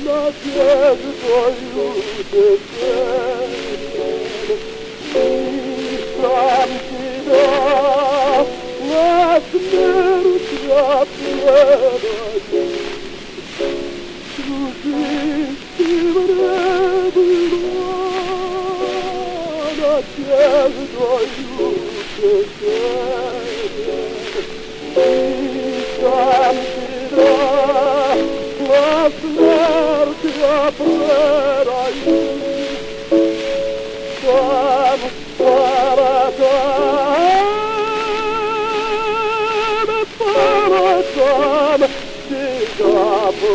надеждою теперь, и сам тебя на смерть отправляю. Служить мне была надеждою теперь, и сам тебя на смерть отправляю. Там парадом тебя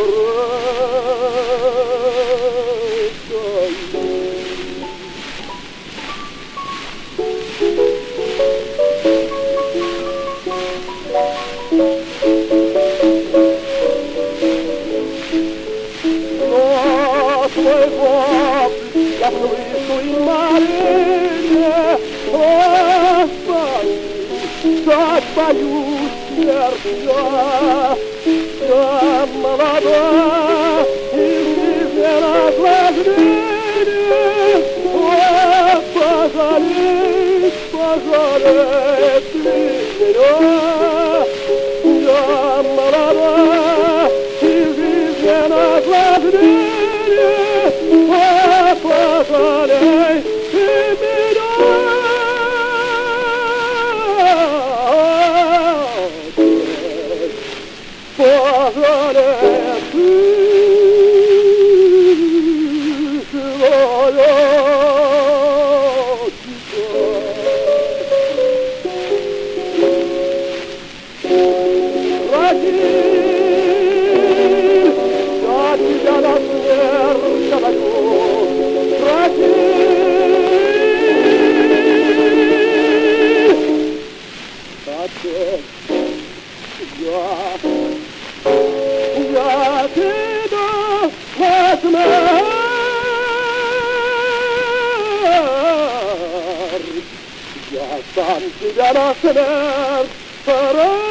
я слышу и моленье, Господи, так боюсь смерть я молода, и жизнь наслаждение, пожалей ты меня, я молода, и жизнь наслаждение, пожалей ты меня. Пожалей ты свое Родитель, я тебя на смерть отдаю. Я тебя на смерть, я сам тебя на смерть